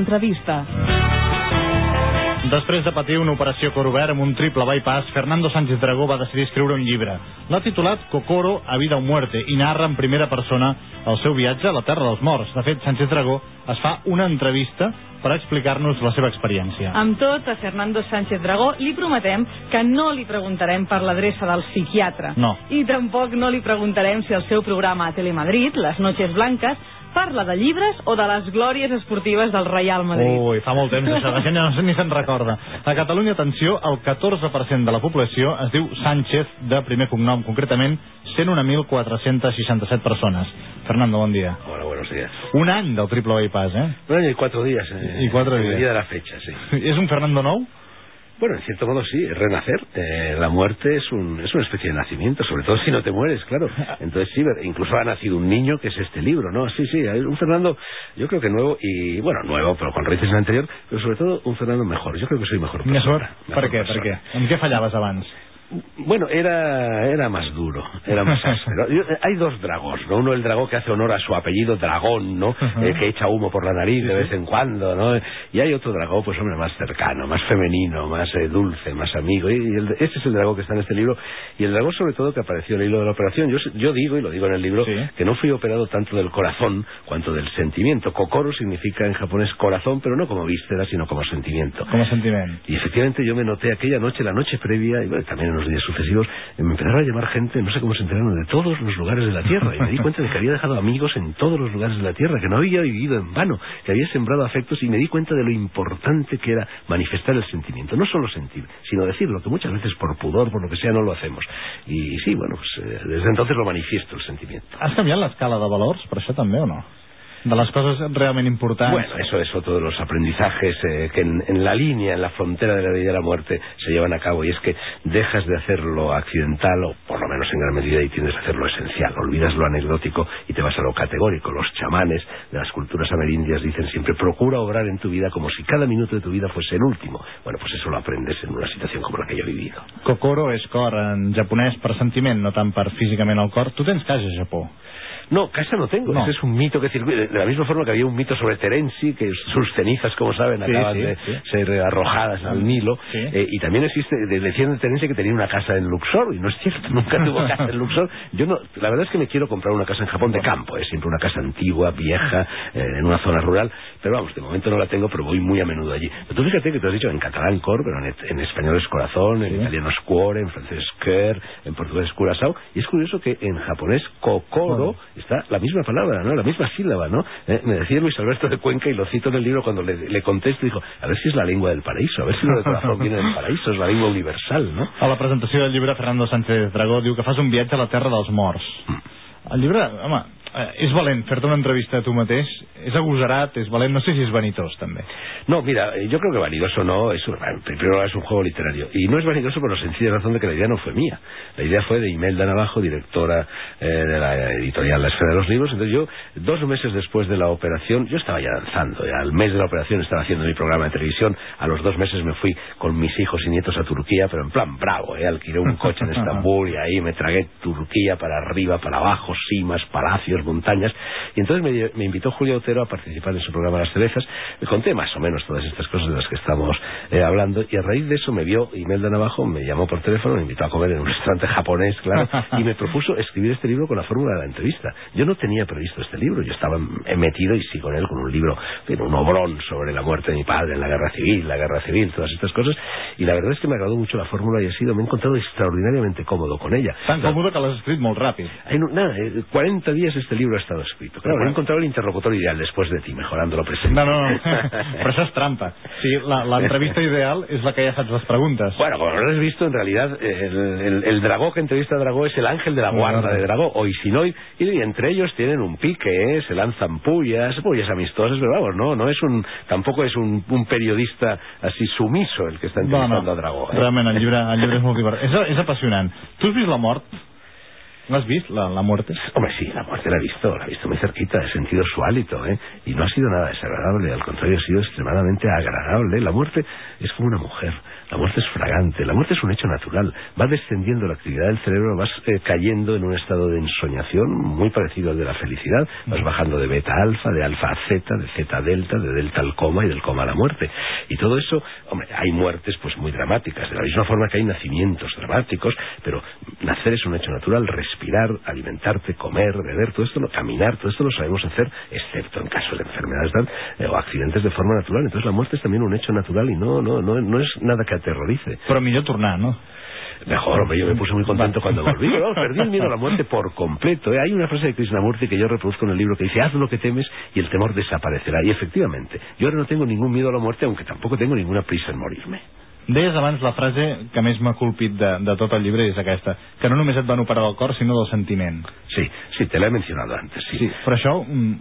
l'entrevista. Després de patir una operació cor obert amb un triple bypass, Fernando Sánchez Dragó va decidir escriure un llibre. L'ha titulat Kokoro a vida o muerte i narra en primera persona el seu viatge a la Terra dels Morts. De fet, Sánchez Dragó es fa una entrevista per explicar-nos la seva experiència. Amb tot, a Fernando Sánchez Dragó li prometem que no li preguntarem per l'adreça del psiquiatre. No. I tampoc no li preguntarem si el seu programa a Telemadrid, Les Noches Blancas, parla de llibres o de les glòries esportives del Real Madrid. Ui, fa molt temps això, la gent ja ni se'n recorda. A Catalunya, atenció, el 14% de la població es diu Sánchez de primer cognom, concretament 101.467 persones. Fernando, bon dia. Hola, buenos días. Un any del triple bypass, ¿eh? Un año y 4 días. Y 4 días. El día de la fecha, sí. ¿Es un Fernando nou? Bueno, en cierto modo sí, es renacer. La muerte es una especie de nacimiento, sobre todo si no te mueres, claro. Entonces sí, incluso ha nacido un niño, que es este libro, ¿no? Sí, hay un Fernando, yo creo que nuevo, y bueno, nuevo, pero con raíces en el anterior, pero sobre todo un Fernando mejor. Yo creo que soy mejor persona. ¿Por qué? ¿En qué fallabas abans? Bueno, era más duro, era más áspero. Hay dos dragos, ¿no? Uno, el dragón que hace honor a su apellido, dragón, ¿no? Que echa humo por la nariz de vez en cuando, ¿no? Y hay otro dragón, pues hombre, más cercano, más femenino, más dulce, más amigo. Ese es el dragón que está en este libro. Y el dragón, sobre todo, que apareció en el hilo de la operación. Yo digo, y lo digo en el libro, que no fui operado tanto del corazón cuanto del sentimiento. Kokoro significa en japonés corazón, pero no como víscera, sino como sentimiento. Como sentimiento. Y efectivamente yo me noté aquella noche, la noche previa, y bueno, también en los días sucesivos, me empezaron a llamar gente, no sé cómo se enteraron, de todos los lugares de la Tierra, y me di cuenta de que había dejado amigos en todos los lugares de la Tierra, que no había vivido en vano, que había sembrado afectos, y me di cuenta de lo importante que era manifestar el sentimiento, no solo sentir, sino decirlo, que muchas veces por pudor, por lo que sea, no lo hacemos. Y sí, bueno, pues desde entonces lo manifiesto, el sentimiento. Has canviat l'escala de valors per això també o no? De las cosas realmente importantes. Bueno, eso es otro de los aprendizajes que en la línea, en la frontera de la vida y de la muerte se llevan a cabo, y es que dejas de hacer lo accidental, o por lo menos en gran medida, y tiendes a hacer lo esencial. Olvidas lo anecdótico y te vas a lo categórico. Los chamanes de las culturas amerindias dicen siempre: procura obrar en tu vida como si cada minuto de tu vida fuese el último. Bueno, pues eso lo aprendes en una situación como la que yo he vivido. Kokoro és cor en japonès per sentiment, no tant per físicament el cor. Tu tens casa a Japó? No, casa no tengo. Ese es un mito que circula. De la misma forma que había un mito sobre Terenzi, que sus cenizas, como saben, acaban de ser arrojadas al Nilo. Y también existe, decían de Terenzi que tenía una casa en Luxor, y no es cierto, nunca tuvo casa en Luxor. Yo no, la verdad es que me quiero comprar una casa en Japón de campo, siempre una casa antigua, vieja, en una zona rural, pero vamos, de momento no la tengo, pero voy muy a menudo allí. Pero tú fíjate que te has dicho en catalán cor, pero en español es corazón, en italiano es cuore, en francés cœur, en portugués es curaçao, y es curioso que en japonés kokoro está la misma palabra, ¿no? La misma sílaba, ¿no? Me decía Luis Alberto de Cuenca, y lo cito en el libro, cuando le contesto, dijo: a ver si es la lengua del paraíso, a ver si lo de corazón viene del paraíso, és la llengua universal, no? A la presentació del llibre, Fernando Sánchez Dragó diu que fas un viatge a la Terra dels Morts. El llibre, home, és valent fer-te una entrevista a tu mateix, és agosarat, és valent, no sé si és vanitós també. No, mira, yo creo que vanidoso no, primero es un juego literario, y no es vanidoso por la sencilla razón de que la idea no fue mía. La idea fue de Imelda Navajo, directora de la editorial La Esfera de los Libros. Entonces yo, 2 meses después de la operación, yo estaba ya danzando, ya al mes de la operación estaba haciendo mi programa de televisión, a los 2 meses me fui con mis hijos y nietos a Turquía, pero en plan bravo, alquilé un coche en Estambul, y ahí me tragué Turquía para arriba, para abajo, cimas, palacios, montañas, y entonces me invitó Julia Otero a participar en su programa Las Cerezas. Me conté más o menos todas estas cosas de las que estamos hablando, y a raíz de eso me vio Imelda Navajo, me llamó por teléfono, me invitó a comer en un restaurante japonés, claro, y me propuso escribir este libro con la fórmula de la entrevista. Yo no tenía previsto este libro, yo estaba metido, y sigo en él, con un libro, un obrón sobre la muerte de mi padre en la guerra civil, todas estas cosas, y la verdad es que me agradó mucho la fórmula, y me he encontrado extraordinariamente cómodo con ella. Tan cómodo que l'has escrit molt ràpid. 40 días este libro ha estado escrito. Claro, he encontrado el interlocutor ideal después de ti, mejorando lo presente. No, però això és trampa. Sí, l'entrevista ideal és la que ja saps les preguntes. Bueno, como lo has visto, en realidad el Dragó que entrevista a Dragó es el ángel de la guarda de Dragó, Oisinoi, y entre ellos tienen un pique, se lanzan pullas amistosas, pero vamos, tampoco es un periodista así sumiso el que está entrevistando a Dragó. Realment, el llibre és molt divertit. És apassionant. Tu has vist la mort? ¿Has visto la muerte? Hombre, sí, la muerte la he visto muy cerquita, he sentido su hálito, y no ha sido nada desagradable, al contrario, ha sido extremadamente agradable. La muerte es como una mujer, la muerte es fragante, la muerte es un hecho natural, va descendiendo la actividad del cerebro, vas cayendo en un estado de ensoñación muy parecido al de la felicidad, vas bajando de beta a alfa, de alfa a zeta, de zeta a delta, de delta al coma y del coma a la muerte. Y todo eso, hombre, hay muertes pues muy dramáticas, de la misma forma que hay nacimientos dramáticos, pero nacer es un hecho natural, respirar, alimentarte, comer, beber, todo esto, caminar, todo esto lo sabemos hacer, excepto en casos de enfermedades o accidentes de forma natural. Entonces la muerte es también un hecho natural y no es nada que aterrorice. Però millor tornar, no? Mejor, hombre, yo me puse muy contento cuando volví. No, perdí el miedo a la muerte por completo. Hay una frase de Krishnamurti que yo reproduzco en el libro que dice: haz lo que temes y el temor desaparecerà. Y efectivamente, yo ahora no tengo ningún miedo a la muerte, aunque tampoco tengo ninguna prisa en morirme. Deies abans la frase que més m'ha colpit de tot el llibre, és aquesta, que no només et van operar del cor, sinó del sentiment. Sí, te la he mencionado antes, sí. Però això...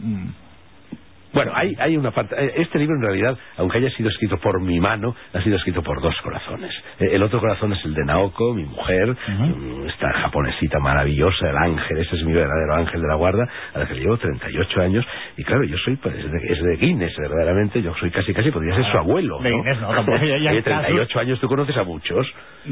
Bueno, hay una parte... Este libro en realidad, aunque haya sido escrito por mi mano, ha sido escrito por dos corazones. El otro corazón es el de Naoko, mi mujer, esta japonesita maravillosa, el ángel, ese es mi verdadero ángel de la guarda, a la que le llevo 38 años, y claro, yo soy, pues, es de Guinness, verdaderamente, yo soy casi podría ser su abuelo, ¿no? Guinness no, tampoc hi ha 38 años, tú conoces a muchos.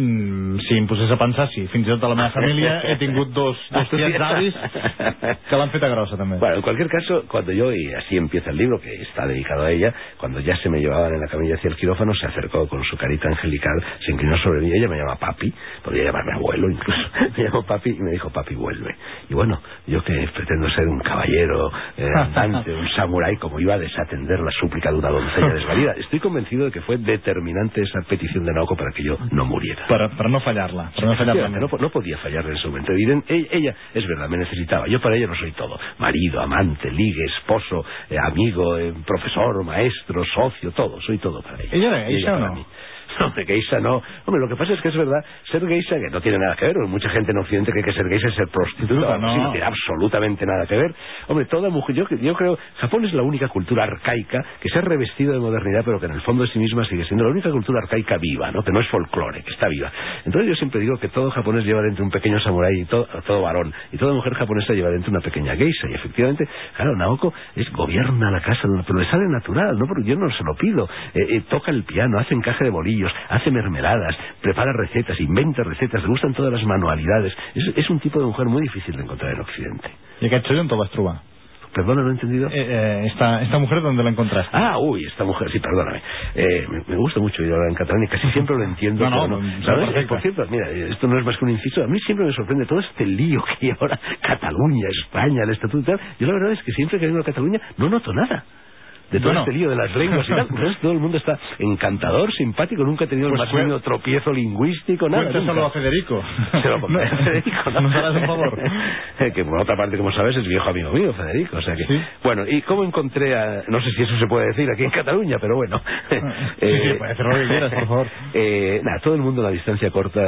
Si em posés a pensar, sí. Fins i tot a la meva família he tingut dos tiets avis que l'han feta grossa, també. Bueno, en cualquier caso, cuando yo, y así empieza el libro, que está dedicado a ella, cuando ya se me llevaban en la camilla hacia el quirófano, se acercó con su carita angelical, se inclinó sobre mí, ella me llama papi, podría llamarme abuelo incluso, me llamó papi y me dijo: papi, vuelve. Y bueno, yo que pretendo ser un caballero andante, un samurái, como iba a desatender la súplica de una doncella desvalida, estoy convencido de que fue determinante esa petición de Naoko para que yo no muriera. Para no fallarla. No podía fallarle en ese momento. Ella, es verdad, me necesitaba. Yo para ella no soy todo. Marido, amante, ligue, esposo, amigo, profesor, maestro, socio, todo. Soy todo para ella. ¿Ella era geisha o no? Mí. Hombre, geisha no. Hombre, lo que pasa es que es verdad, ser geisha, que no tiene nada que ver, mucha gente en Occidente cree que ser geisha es ser prostituta, no. Sí, no tiene absolutamente nada que ver. Hombre, toda mujer, yo creo, Japón es la única cultura arcaica que se ha revestido de modernidad, pero que en el fondo de sí misma sigue siendo la única cultura arcaica viva, ¿no? Que no es folclore, que está viva. Entonces yo siempre digo que todo japonés lleva dentro un pequeño samurái, y todo varón, y toda mujer japonesa lleva dentro una pequeña geisha, y efectivamente, claro, Naoko gobierna la casa, pero le sale natural, ¿no? Porque yo no se lo pido. Toca el piano, hace encaje de bolillos, hace mermeladas, prepara recetas, inventa recetas, le gustan todas las manualidades. Es un tipo de mujer muy difícil de encontrar en Occidente. ¿Y aquest xollo on te vas trobar? Perdona, no he entendido. Esta mujer, ¿dónde la encontraste? Esta mujer, sí, perdóname. Me gusta mucho ir a hablar en catalán y casi siempre lo entiendo. ¿Sabes? Por cierto, mira, esto no es más que un inciso. A mí siempre me sorprende todo este lío que hay ahora. Cataluña, España, el estatuto y tal. Yo la verdad es que siempre que vengo a Cataluña no noto nada de todo este lío de las lenguas y tal. Entonces todo el mundo está encantador, simpático, nunca ha tenido el más mínimo tropiezo lingüístico, nada. Cuéntaselo a Federico. Se lo conté a Federico, ¿no? Nos harás un favor. Que por otra parte, como sabes, es viejo amigo mío, Federico. O sea que, ¿sí? Bueno, ¿y cómo encontré a...? No sé si eso se puede decir aquí en Cataluña, pero bueno. Sí, puede hacer lo que quieras, por favor. Todo el mundo a la distancia corta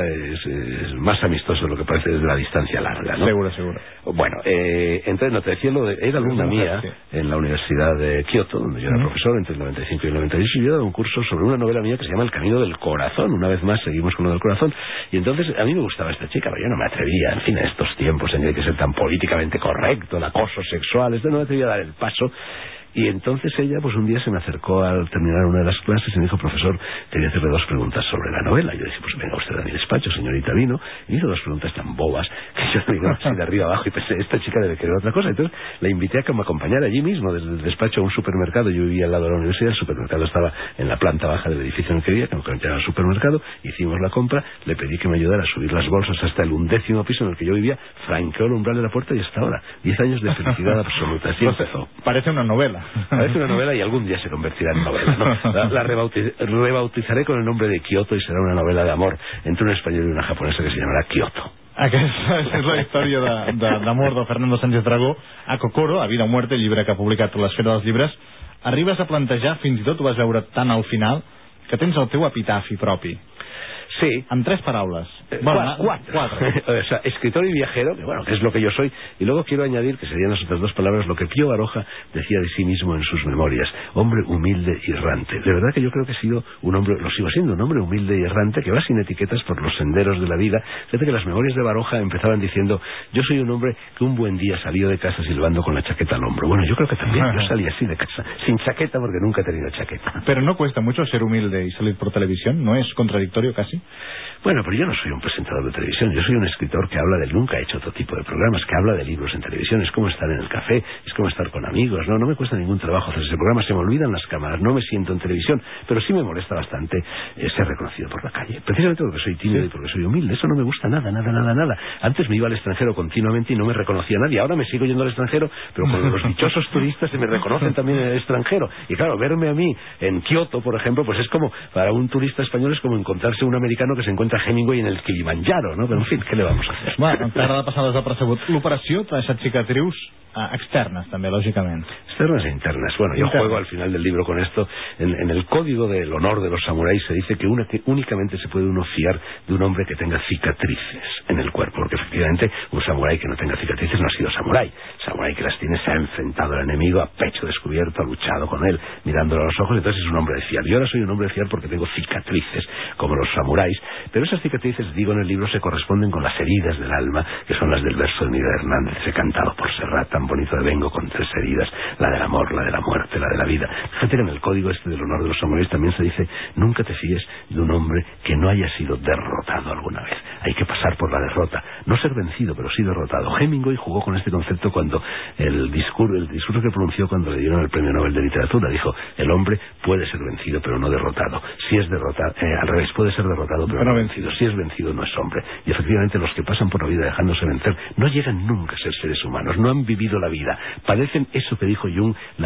es más amistoso de lo que parece desde la distancia larga, ¿no? Seguro. Bueno, entonces no te decía era alumna mía en la Universidad de Kioto, donde yo era profesor entre el 95 y el 96, y yo he dado un curso sobre una novela mía que se llama El Camino del Corazón. Una vez más seguimos con lo del corazón, y entonces a mí me gustaba esta chica, pero yo no me atrevía, en fin, en estos tiempos en que hay que ser tan políticamente correcto, el acoso sexual, no me atrevía a dar el paso. Y entonces ella, pues un día se me acercó al terminar una de las clases y me dijo: profesor, quería hacerle 2 preguntas sobre la novela. Y yo dije: pues venga usted a mi despacho, señorita Vino. Y me hizo 2 preguntas tan bobas que yo me digo así de arriba abajo y pensé: esta chica debe querer otra cosa. Entonces la invité a que me acompañara allí mismo, desde el despacho a un supermercado. Yo vivía al lado de la universidad, el supermercado estaba en la planta baja del edificio en el que vivía, que me acompañara al supermercado, hicimos la compra, le pedí que me ayudara a subir las bolsas hasta el 11º piso en el que yo vivía, franqueó el umbral de la puerta y hasta ahora, 10 años de felicidad absoluta. Así empezó. Parece una novela. Parece una novela y algún día se convertirá en novela, ¿no? La rebautizaré con el nombre de Kyoto y será una novela de amor entre un español y una japonesa que se llamará Kyoto. Aquesta és la història d'amor de Fernando Sánchez Dragó a Kokoro, a Vida o Muerte, llibre que ha publicat l'Esfera dels Llibres. Arribes a plantejar, fins i tot ho vas veure tan al final, que tens el teu epitafi propi. Sí. Amb 3 paraules. Cuatro. O sea, escritor y viajero, que es lo que yo soy. Y luego quiero añadir, que serían las otras 2 palabras, lo que Pío Baroja decía de sí mismo en sus memorias. Hombre humilde y errante. De verdad que yo creo que he sido un hombre, lo sigo siendo, un hombre humilde y errante que va sin etiquetas por los senderos de la vida. Fíjate que las memorias de Baroja empezaban diciendo: yo soy un hombre que un buen día salió de casa silbando con la chaqueta al hombro. Bueno, yo creo que también yo salí así de casa, sin chaqueta, porque nunca he tenido chaqueta. Pero no cuesta mucho ser humilde y salir por televisión, ¿no es contradictorio casi? Bueno, pero yo no soy un presentador de televisión, yo soy un escritor que habla nunca he hecho otro tipo de programas, que habla de libros en televisión, es como estar en el café, es como estar con amigos, no me cuesta ningún trabajo hacer ese programa, se me olvidan las cámaras, no me siento en televisión, pero sí me molesta bastante ser reconocido por la calle, precisamente porque soy tímido y porque soy humilde, eso no me gusta nada. Antes me iba al extranjero continuamente y no me reconocía nadie, ahora me sigo yendo al extranjero, pero con los dichosos turistas se me reconocen también en el extranjero, y claro, verme a mí en Kioto, por ejemplo, pues es como, para un turista español es como encontrarse un americano que se encuentra Hemingway en el Kilimanjaro, ¿no? Pero en fin, què le vamos a hacer? Bueno, t'agrada passar desapercebut. L'operació t'ha deixat cicatrius externes, també, lògicament. Externas e internas. Bueno, yo juego al final del libro con esto. En el código del honor de los samuráis se dice que únicamente se puede uno fiar de un hombre que tenga cicatrices en el cuerpo, porque efectivamente un samurái que no tenga cicatrices no ha sido samurái. Samurái que las tiene se ha enfrentado al enemigo a pecho descubierto, ha luchado con él, mirándolo a los ojos, entonces es un hombre de fiar. Yo ahora soy un hombre de fiar porque tengo cicatrices, como los samuráis, pero esas cicatrices, digo en el libro, se corresponden con las heridas del alma, que son las del verso de Miguel Hernández, he cantado por Serrat, tan bonito de vengo con 3 heridas, la del amor, la de la muerte, la de la vida. Fíjate que en el código este del honor de los samuráis también se dice: nunca te fíes de un hombre que no haya sido derrotado alguna vez. Hay que pasar por la derrota, no ser vencido, pero sí derrotado. Hemingway jugó con este concepto cuando el discurso que pronunció cuando le dieron el premio Nobel de Literatura, dijo: el hombre puede ser vencido pero no derrotado. Si es derrotado, al revés, puede ser derrotado pero no vencido. Si es vencido no es hombre. Y efectivamente los que pasan por la vida dejándose vencer no llegan nunca a ser seres humanos, no han vivido la vida, padecen eso que dijo Jung: la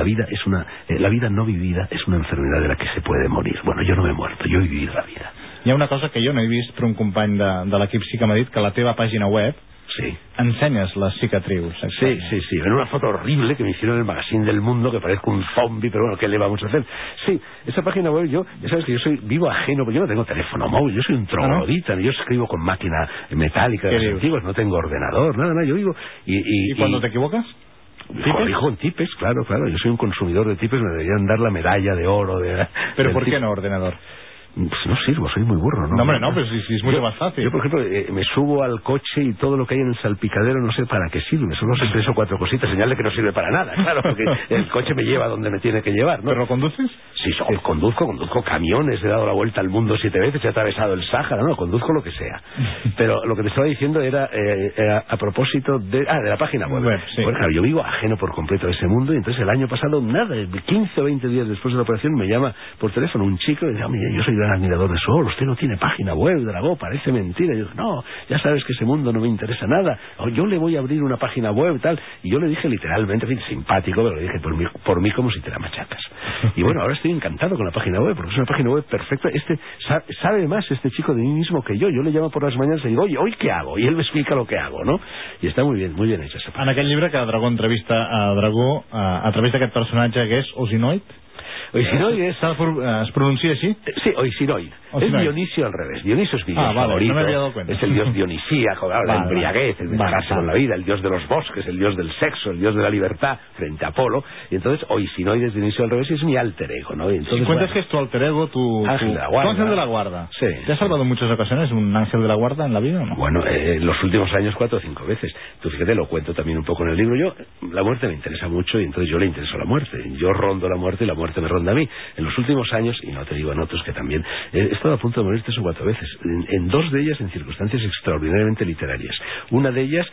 vida no vivida es una enfermedad de la que se puede morir. Bueno, yo no me he muerto, yo he vivido la vida. Hi ha una cosa que jo no he vist, però un company de l'equip sí que m'ha dit, que a la teva pàgina web sí ensenyes les cicatrius. Sí, en una foto horrible que me hicieron en el Magazine del Mundo, que parezco un zombie, pero bueno, ¿qué le vamos a hacer? Sí, esa página web, ya sabes que yo vivo ajeno, porque yo no tengo teléfono móvil, yo soy un troglodita, yo escribo con máquina metálica de los antiguos, no tengo ordenador, nada, yo vivo ¿Y cuando te equivocas? Corrijo en tipes, claro, yo soy un consumidor de tipes, me deberían dar la medalla de oro ¿Pero por qué no ordenador? Pues no sirvo, soy muy burro, ¿no? No, hombre, no, pues sí, es mucho más fácil. Yo, por ejemplo, me subo al coche y todo lo que hay en el salpicadero no sé para qué sirve, solo sé 3 o 4 cositas, señal de que no sirve para nada, claro, porque el coche me lleva donde me tiene que llevar, ¿no? ¿Pero lo conduces? Sí, conduzco camiones, he dado la vuelta al mundo 7 veces, he atravesado el Sáhara, no, conduzco lo que sea. Pero lo que te estaba diciendo era a propósito de la página web. Sí. Por ejemplo, yo vivo ajeno por completo a ese mundo, y entonces el año pasado, 15 o 20 días después de la operación, me llama por teléfono un chico y dice: mira, yo soy gran admirador de su obra, usted no tiene página web, Dragó, parece mentira. Y yo, no, ya sabes que ese mundo no me interesa nada, yo le voy a abrir una página web y tal. Y yo le dije literalmente, en fin, simpático, pero le dije por mí como si te la machacas. Y bueno, ahora estoy encantado con la página web, porque es una página web perfecta. Sabe más este chico de mí mismo que yo le llamo por las mañanas y digo: oye, ¿hoy qué hago? Y él me explica lo que hago, ¿no? Y està muy bien hecha esa página. En aquell llibre que Dragó entrevista a Dragó a través d'aquest personatge que és Osinoid, Oisinoid ¿se pronuncia así? Sí, Oisinoid. Es Dionisio al revés. Dionisio es mi dios favorito. No me había dado cuenta. Es el dios dionisíaco, la embriaguez, el desgarrarse con la vida, el dios de los bosques, el dios del sexo, el dios de la libertad frente a Apolo. Y entonces Oisinoid es Dionisio al revés y es mi alter ego, ¿no? Y entonces, si cuentas que es tu alter ego, tu ángel de la guarda. Sí. ¿Te has salvado en muchas ocasiones un ángel de la guarda en la vida o no? Bueno, los últimos años 4 o 5 veces. Tú fíjate, lo cuento también un poco en el libro. La muerte me interesa mucho y entonces yo le intereso la muerte. Yo rondo la muerte y la muerte me ronda a mí. En los últimos años, y no te digo en otros que también, he estado a punto de morir 3 o 4 veces. En 2 de ellas en circunstancias extraordinariamente literarias. Una de ellas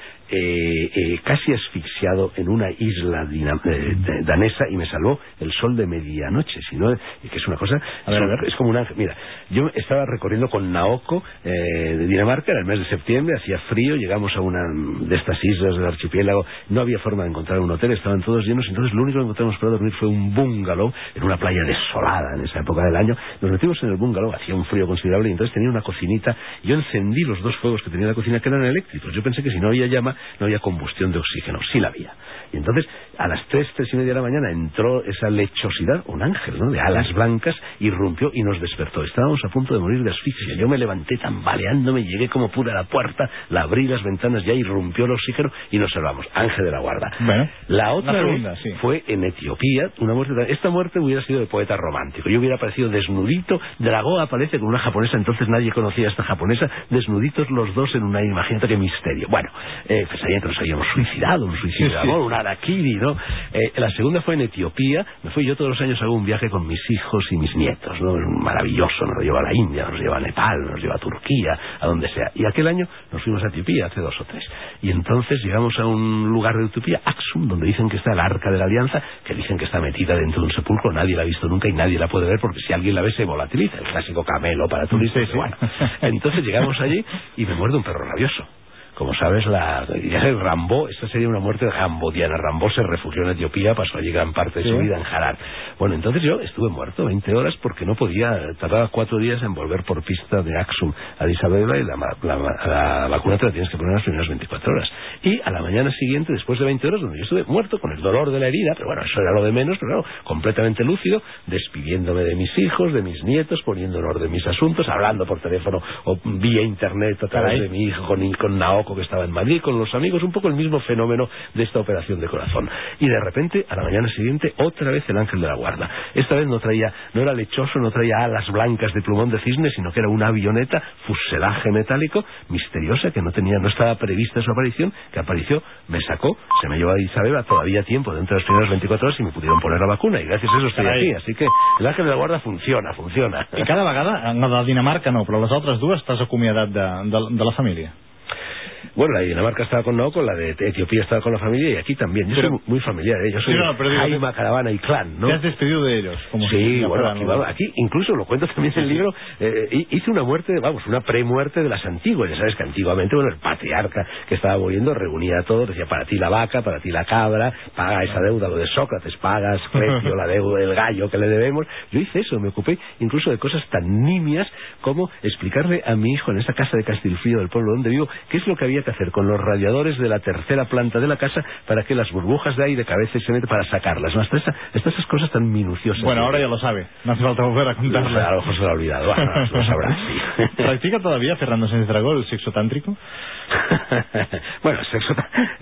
casi asfixiado en una isla danesa, y me salvó el sol de medianoche, que es una cosa, es como una... Mira, yo estaba recorriendo con Naoko de Dinamarca, era el mes de septiembre, hacía frío, llegamos a una de estas islas del archipiélago, no había forma de encontrar un hotel, estaban todos llenos, entonces lo único que encontramos para dormir fue un bungalow en una una playa desolada en esa época del año. Nos metimos en el bungalow, hacía un frío considerable y entonces tenía una cocinita. Yo encendí los 2 fuegos que tenía la cocina, que eran eléctricos. Yo pensé que si no había llama no había combustión de oxígeno. Sí la había. Y entonces a las 3:30 de la mañana entró esa lechosidad, un ángel, ¿no?, de alas blancas, irrumpió y nos despertó. Estábamos a punto de morir de asfixia. Yo me levanté tambaleándome, llegué como pude a la puerta, la abrí, las ventanas, ya irrumpió el oxígeno y nos salvamos. Ángel de la guarda. Bueno, la otra segunda, vez sí, fue en Etiopía, una muerte. Esta muerte hubiera sido de poeta romántico. Yo hubiera aparecido desnudito, Dragó aparece con una japonesa, entonces nadie conocía a esta japonesa, desnuditos los dos en una, imagínate qué misterio. Bueno, pensaría que nos habíamos suicidado, un suicidio de amor, un harakiri, ¿no? La segunda fue en Etiopía. Me fui, yo todos los años hago un viaje con mis hijos y mis nietos, ¿no? Maravilloso, nos lo lleva a la India, nos lleva a Nepal, nos lleva a Turquía, a donde sea. Y aquel año nos fuimos a Etiopía, hace 2 o 3. Y entonces llegamos a un lugar de Etiopía, Aksum, donde dicen que está el Arca de la Alianza, que dicen que está metida dentro de un sepulcro. Nadie la ha visto nunca y nadie la puede ver, porque si alguien la ve se volatiliza, el clásico camelo para turistas. Sí. Bueno, entonces llegamos allí y me muerde un perro rabioso. Como sabes, Rambo, esta sería una muerte rambodiana. Rambo se refugió en Etiopía, pasó allí gran parte de su vida en Harar. Bueno, entonces yo estuve muerto 20 horas porque no podía, tardaba 4 días en volver por pista de Aksum a Addis Abeba, y la vacuna te la tienes que poner en las primeras 24 horas. Y a la mañana siguiente, después de 20 horas, donde yo estuve muerto con el dolor de la herida, pero bueno, eso era lo de menos, pero claro, completamente lúcido, despidiéndome de mis hijos, de mis nietos, poniendo en orden mis asuntos, hablando por teléfono o vía internet a través de mi hijo con Naoko, que estaba en Madrid, con los amigos, un poco el mismo fenómeno de esta operación de corazón. Y de repente, a la mañana siguiente, otra vez el ángel de la guarda. Esta vez no era lechoso, no traía alas blancas de plumón de cisne, sino que era una avioneta, fuselaje metálico, misteriosa, que no estaba prevista su aparición, que apareció, me sacó, se me llevó a Addis Abeba, todavía tiempo, dentro de las primeras 24 horas, y me pudieron poner la vacuna, y gracias a eso estoy aquí. Así que el ángel de la guarda funciona. I cada vegada, la de Dinamarca no, però les altres dues t'has acomiadat de la família. Bueno, la de Dinamarca estaba con Naoko, la de Etiopía estaba con la familia, y aquí también. Yo soy muy familiar, yo soy Jaima, Caravana y Clan, ¿no? ¿Te has despedido de ellos? Como sí, bueno, aquí incluso lo cuento también en el libro, hice una muerte, una premuerte de las antiguas. Ya sabes que antiguamente, el patriarca que estaba muriendo reunía a todos, decía, para ti la vaca, para ti la cabra, paga esa deuda, lo de Sócrates, pagas, Cretio, la deuda del gallo que le debemos. Yo hice eso, me ocupé incluso de cosas tan nimias como explicarle a mi hijo en esa casa de Castilfrío del pueblo donde vivo, qué es lo que había que hacer con los radiadores de la tercera planta de la casa para que las burbujas de aire cabeza y se mete para sacarlas, ¿no? Hasta esas cosas tan minuciosas. Bueno, ahora ya lo sabe, no hace falta volver a contarlo. A lo mejor se lo ha olvidado, lo sabrá, sí. ¿Practica todavía Fernando Sánchez Dragó el sexo tántrico? Bueno, el sexo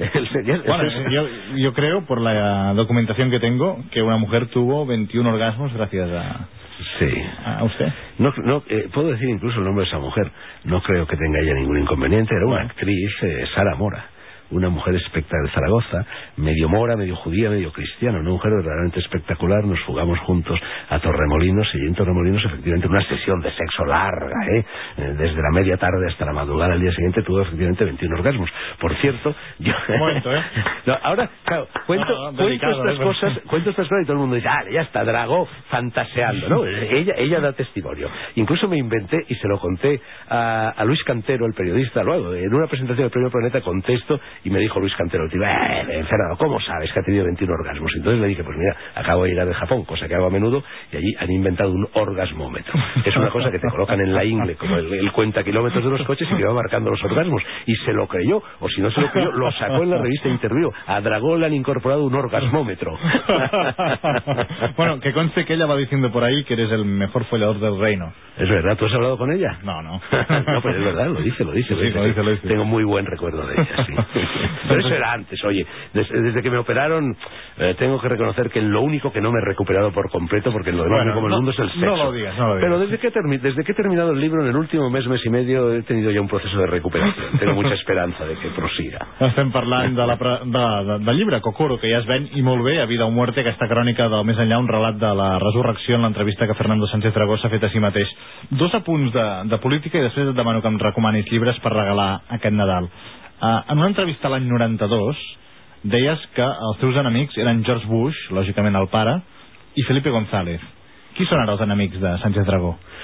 yo creo, por la documentación que tengo, que una mujer tuvo 21 orgasmos gracias a usted. No, puedo decir incluso el nombre de esa mujer. No creo que tenga ella ningún inconveniente. Era una actriz, Sara Mora, una mujer espectacular de Zaragoza, medio mora, medio judía, medio cristiana, una mujer verdaderamente espectacular. Nos fugamos juntos a Torremolinos, y en Torremolinos efectivamente una sesión de sexo larga, desde la media tarde hasta la madrugada al día siguiente tuve efectivamente 21 orgasmos. Por cierto, yo... No, ahora, claro, cuento estas cosas y todo el mundo dice, ya está, Dragó fantaseando, ¿no? Ella da testimonio. Incluso me inventé, y se lo conté a Luis Cantero, el periodista, luego, en una presentación del Premio Planeta contesto, y me dijo Luis Cantero, Fernando, ¿cómo sabes que ha tenido 21 orgasmos? Entonces le dije, pues mira, acabo de llegar de Japón, cosa que hago a menudo, y allí han inventado un orgasmómetro. Es una cosa que te colocan en la ingle, como el cuenta kilómetros de los coches, y que va marcando los orgasmos. Y se lo creyó, o si no se lo creyó, lo sacó en la revista Interview. A Dragó le han incorporado un orgasmómetro. Bueno, que conste que ella va diciendo por ahí que eres el mejor follador del reino. ¿Es verdad? ¿Tú has hablado con ella? No. No, pues es verdad, lo dice. Lo dice. Tengo muy buen recuerdo de ella, sí. Pero eso era antes, oye, desde que me operaron tengo que reconocer que lo único que no me he recuperado por completo, porque lo demás como el mundo es el sexo. No lo digas. Pero desde que he terminado el libro, en el último mes y medio, he tenido ya un proceso de recuperación. Tengo mucha esperanza de que prosiga. Estem parlant del llibre Kokoro, que ja es ven, i molt bé, A vida o muerte, aquesta crònica del més enllà, un relat de la resurrecció en l'entrevista que Fernando Sánchez Dragó s'ha fet a si mateix. 2 apunts de política, i després et demano que em recomanis llibres per regalar aquest Nadal. En una entrevista l'any 92 deies que els teus enemics eren George Bush, lògicament el pare, i Felipe González. Qui són ara els enemics de Sánchez Dragó?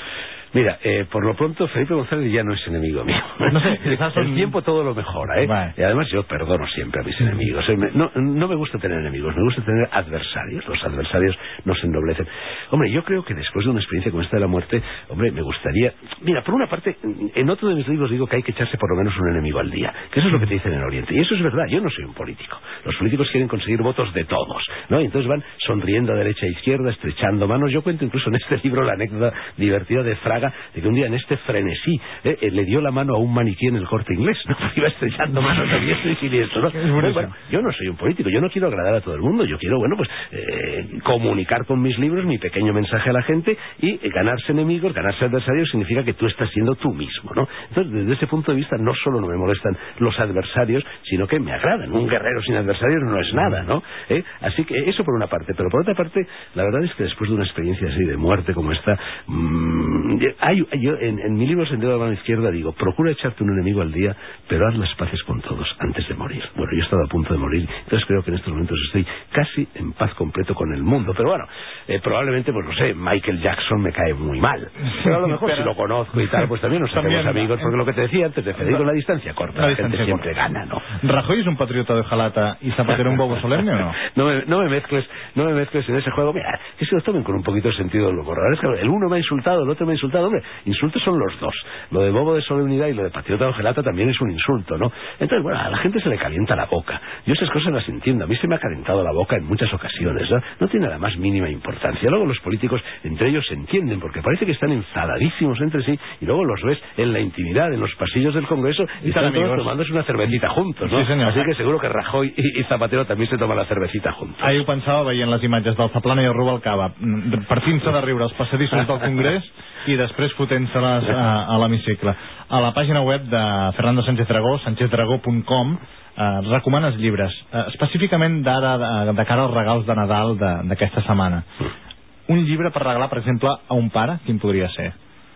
Mira, por lo pronto Felipe González ya no es enemigo mío. No sé, el tiempo todo lo mejora, ¿eh? Vale. Y además yo perdono siempre a mis enemigos. No me gusta tener enemigos, me gusta tener adversarios. Los adversarios nos ennoblecen. Hombre, yo creo que después de una experiencia como esta de la muerte, hombre, me gustaría... Mira, por una parte, en otro de mis libros digo que hay que echarse por lo menos un enemigo al día, que eso es lo que te dicen en Oriente. Y eso es verdad, yo no soy un político. Los políticos quieren conseguir votos de todos, ¿no? Y entonces van sonriendo a derecha e izquierda, estrechando manos. Yo cuento incluso en este libro la anécdota divertida de Fraga, de que un día en este frenesí le dio la mano a un maniquí en el Corte Inglés, ¿no? Iba estrechando manos a diestro y siniestro, ¿no? Bueno, yo no soy un político, yo no quiero agradar a todo el mundo, yo quiero, bueno, pues comunicar con mis libros mi pequeño mensaje a la gente, y ganarse enemigos, ganarse adversarios significa que tú estás siendo tú mismo, ¿no? Entonces, desde ese punto de vista, no solo no me molestan los adversarios, sino que me agradan. Un guerrero sin adversarios no es nada, ¿no? Así que eso por una parte, pero por otra parte, la verdad es que después de una experiencia así de muerte como esta, yo en mi libro Sendero de la mano izquierda digo, procura echarte un enemigo al día, pero haz las paces con todos antes de morir. Bueno, yo he estado a punto de morir, entonces creo que en estos momentos estoy casi en paz completo con el mundo, pero bueno, probablemente, pues no sé, Michael Jackson me cae muy mal, pero a lo mejor si lo conozco y tal, pues también nos hacemos amigos, porque lo que te decía antes de Federico, la distancia corta, la gente siempre gana, ¿no? ¿Rajoy es un patriota de hojalata y Zapatero un bobo solemne o no? No me mezcles en ese juego. Mira, que se lo tomen con un poquito de sentido del humor. Es que el uno me ha insultado, el otro me ha insultado. Hombre, insultos son los dos. Lo de bobo de solemnidad y lo de patriota de hojalata también es un insulto, ¿no? Entonces, bueno, a la gente se le calienta la boca. Yo esas cosas las entiendo. A mí se me ha calentado la boca en muchas ocasiones, ¿no? No tiene la más mínima importancia. Luego los políticos entre ellos se entienden, porque parece que están enfadadísimos entre sí, y luego los ves en la intimidad, en los pasillos del Congreso, y están todos tomándose una cervecita juntos, ¿no? Sí, senyor. Así que seguro que Rajoy i Zapatero també se toman la cervecita juntos. Ahir ho pensava veient les imatges del Zaplana i el Rubalcaba, partint-se de riure als passadissos del Congrés i després fotent-se-les a l'hemicicle. A la pàgina web de Fernando Sánchez Dragó, sanchezdragó.com, recomanes llibres, específicament d'ara de cara als regals de Nadal d'aquesta setmana. Un llibre per regalar, per exemple, a un pare, quin podria ser?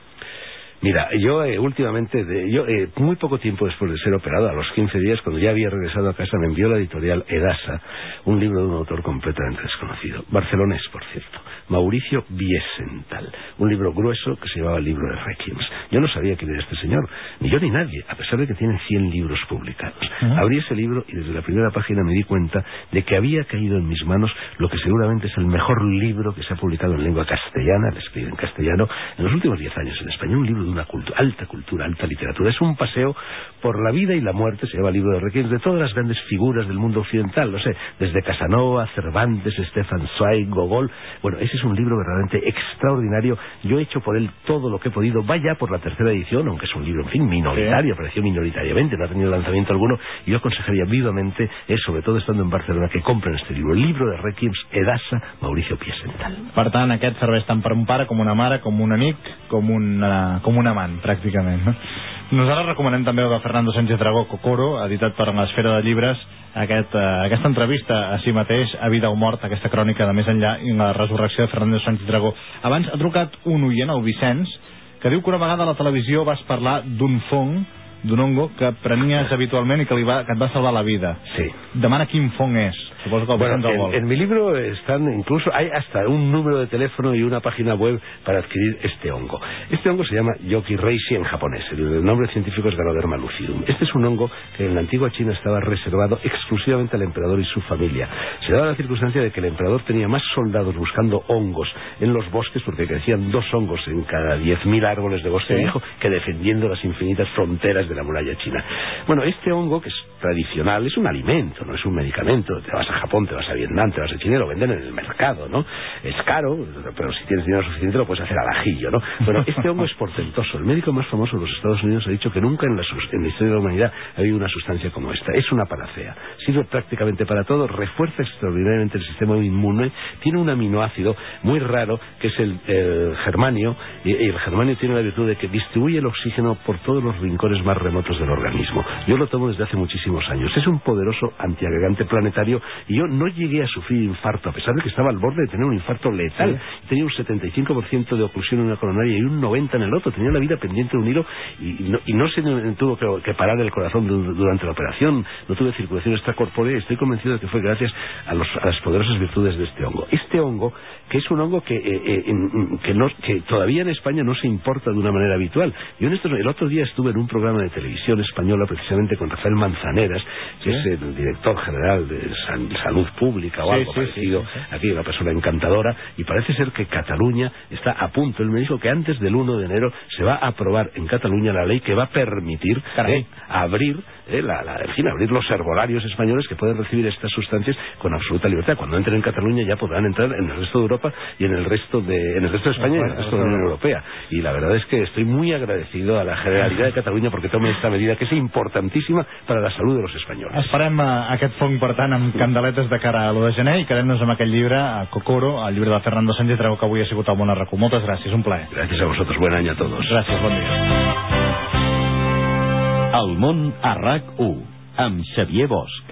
Mira, yo últimamente, muy poco tiempo después de ser operado, a los 15 días, cuando ya había regresado a casa, me envió la editorial Edasa un libro de un autor completamente desconocido, barcelonés, por cierto, Mauricio Wiesenthal, un libro grueso que se llamaba el libro de Requiems. Yo no sabía quién era este señor, ni yo ni nadie, a pesar de que tiene 100 libros publicados. Abrí ese libro y desde la primera página me di cuenta de que había caído en mis manos lo que seguramente es el mejor libro que se ha publicado en lengua castellana, le escribe en castellano, en los últimos 10 años en español, un libro de una alta cultura, alta literatura. Es un paseo por la vida y la muerte, se llama el libro de Requiem, de todas las grandes figuras del mundo occidental, no sé, desde Casanova, Cervantes, Stefan Zweig, Gogol. Bueno, ese es un libro verdaderamente extraordinario. Yo he hecho por él todo lo que he podido. Vaya por la tercera edición, aunque es un libro, en fin, minoritario, apareció minoritariamente, no ha tenido lanzamiento alguno, y yo aconsejaría vivamente, sobre todo estando en Barcelona, que compren este libro, el libro de Requiem, Edasa, Mauricio Wiesenthal. Per tant, aquest serveix tant per un pare, com una mare, com un amic, com un amant, pràcticament, no? Nosaltres recomanem també el de Fernando Sánchez Dragó, Kokoro, editat per l'Esfera de Llibres, aquesta entrevista a si mateix, a vida o mort, aquesta crònica de més enllà, i la resurrecció de Fernando Sánchez Dragó. Abans ha trucat un oient, el Vicenç, que diu que una vegada a la televisió vas parlar d'un fong, d'un hongo que prenies habitualment i que et va salvar la vida. Sí. Demana quin fong és. Bueno, en mi libro están incluso, hay hasta un número de teléfono y una página web para adquirir este hongo. Este hongo se llama Yoki Reishi en japonés, el nombre científico es Ganoderma lucidum. Este es un hongo que en la antigua China estaba reservado exclusivamente al emperador y su familia. Se daba la circunstancia de que el emperador tenía más soldados buscando hongos en los bosques, porque crecían 2 hongos en cada 10.000 árboles de bosque viejo, que defendiendo las infinitas fronteras de la muralla china. Bueno, este hongo, que es tradicional, es un alimento, no es un medicamento. Te vas a Japón, te vas a Vietnam, te vas a China, lo venden en el mercado, ¿no? Es caro, pero si tienes dinero suficiente lo puedes hacer al ajillo, ¿no? Bueno, este hongo es portentoso. El médico más famoso de los Estados Unidos ha dicho que nunca en la historia de la humanidad ha habido una sustancia como esta. Es una panacea. Sirve prácticamente para todo, refuerza extraordinariamente el sistema inmune, tiene un aminoácido muy raro que es el germanio, y el germanio tiene la virtud de que distribuye el oxígeno por todos los rincones más remotos del organismo. Yo lo tomo desde hace muchísimos años. Es un poderoso antiagregante planetario y yo no llegué a sufrir infarto, a pesar de que estaba al borde de tener un infarto letal. Sí. Tenía un 75% de oclusión en una coronaria y un 90% en el otro. Tenía la vida pendiente de un hilo y no se tuvo que parar el corazón durante la operación. No tuve circulación extracorpórea. Estoy convencido de que fue gracias a las poderosas virtudes de este hongo. Este hongo, que es un hongo que todavía en España no se importa de una manera habitual. Yo el otro día estuve en un programa de televisión española precisamente con Rafael Manzaneras, que es el director general de Salud Pública o algo parecido. Aquí una persona encantadora, y parece ser que Cataluña está a punto. Él me dijo que antes del 1 de enero se va a aprobar en Cataluña la ley que va a permitir abrir los herbolarios españoles que pueden recibir estas sustancias con absoluta libertad. Cuando entren en Cataluña ya podrán entrar en el resto de Europa y en el resto de España y en el resto de la Unión Europea. Y la verdad es que estoy muy agradecido a la Generalitat de Catalunya porque tome esta medida que és importantíssima per a la salut dels espanyols. Esperem aquest fong, per tant, amb candeletes de cara a l'1 de gener, i quedem-nos amb aquell llibre, Kokoro, el llibre de Fernando Sánchez Dragó, que avui ha sigut el Món RAC1. Moltes gràcies, un plaer. Gràcies a vosotros, buen año a todos. Gràcies, bon dia. El Món a RAC1, amb Xavier Bosch.